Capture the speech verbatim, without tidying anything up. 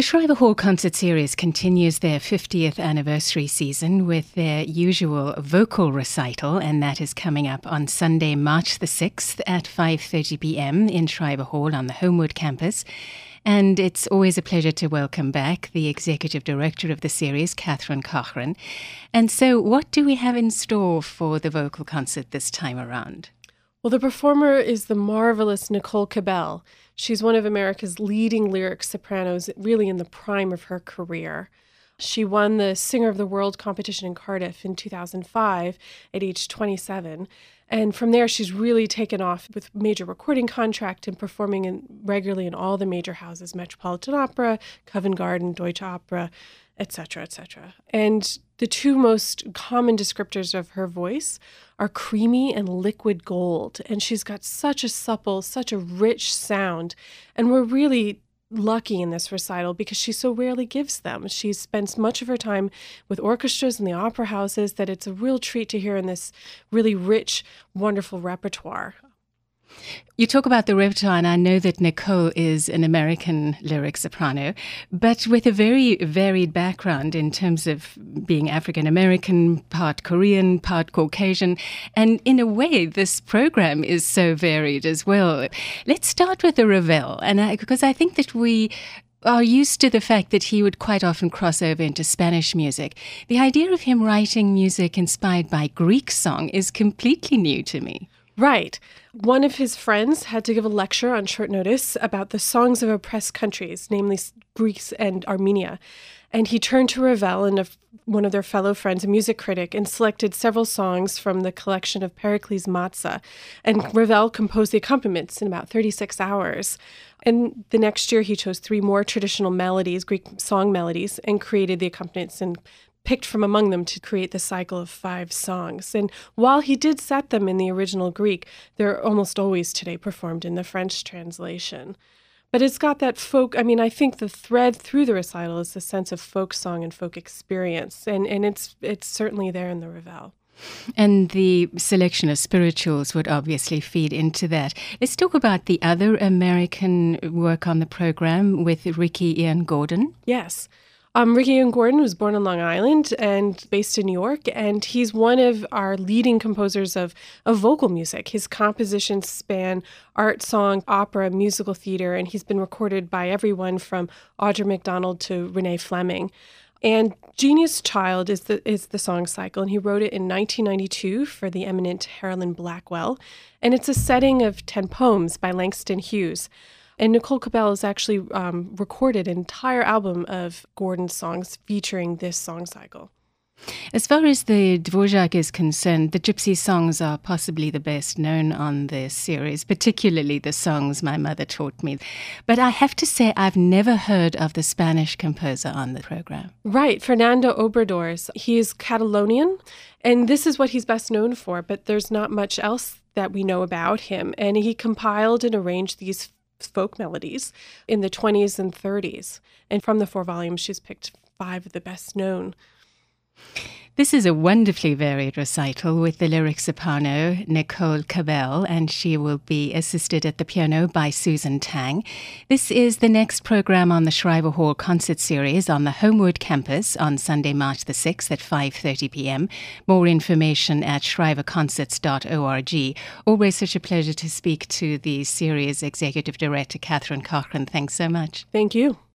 The Schreiber Hall Concert Series continues their fiftieth anniversary season with their usual vocal recital, and that is coming up on Sunday, March the sixth at five thirty p.m. in Schreiber Hall on the Homewood campus. And it's always a pleasure to welcome back the Executive Director of the series, Catherine Cochran. And so what do we have in store for the vocal concert this time around? Well, the performer is the marvelous Nicole Cabell. She's one of America's leading lyric sopranos, really in the prime of her career. She won the Singer of the World competition in Cardiff in two thousand five at age twenty-seven. And from there, she's really taken off with major recording contract and performing in, regularly in all the major houses, Metropolitan Opera, Covent Garden, Deutsche Opera, et cetera, et cetera. And the two most common descriptors of her voice are creamy and liquid gold. And she's got such a supple, such a rich sound. And we're really lucky in this recital because she so rarely gives them. She spends much of her time with orchestras and the opera houses that it's a real treat to hear in this really rich, wonderful repertoire. You talk about the repertoire, and I know that Nicole is an American lyric soprano, but with a very varied background in terms of being African-American, part Korean, part Caucasian. And in a way, this program is so varied as well. Let's start with the Ravel, and I, because I think that we are used to the fact that he would quite often cross over into Spanish music. The idea of him writing music inspired by Greek song is completely new to me. Right. One of his friends had to give a lecture on short notice about the songs of oppressed countries, namely Greece and Armenia. And he turned to Ravel and a, one of their fellow friends, a music critic, and selected several songs from the collection of Pericles Matza. And Ravel composed the accompaniments in about thirty-six hours. And the next year, he chose three more traditional melodies, Greek song melodies, and created the accompaniments and picked from among them to create the cycle of five songs. And while he did set them in the original Greek, they're almost always today performed in the French translation. But it's got that folk, I mean, I think the thread through the recital is the sense of folk song and folk experience, and, and it's it's certainly there in the Ravel. And the selection of spirituals would obviously feed into that. Let's talk about the other American work on the program with Ricky Ian Gordon. Yes. Um, Ricky Ian Gordon was born on Long Island and based in New York, and he's one of our leading composers of, of vocal music. His compositions span art, song, opera, musical theater, and he's been recorded by everyone from Audra McDonald to Renee Fleming. And Genius Child is the is the song cycle, and he wrote it in nineteen ninety-two for the eminent Harlan Blackwell. And it's a setting of ten poems by Langston Hughes. And Nicole Cabell has actually um, recorded an entire album of Gordon's songs featuring this song cycle. As far as the Dvorak is concerned, the Gypsy songs are possibly the best known on this series, particularly the songs my mother taught me. But I have to say I've never heard of the Spanish composer on the program. Right, Fernando Obradors. He is Catalonian, and this is what he's best known for, but there's not much else that we know about him. And he compiled and arranged these folk melodies in the twenties and thirties. And from the four volumes, she's picked five of the best known. This is a wonderfully varied recital with the lyric soprano Nicole Cabell, and she will be assisted at the piano by Susan Tang. This is the next program on the Schreiber Hall Concert Series on the Homewood campus on Sunday, March the sixth at five thirty p.m. More information at schreiber concerts dot org. Always such a pleasure to speak to the series executive director, Catherine Cochran. Thanks so much. Thank you.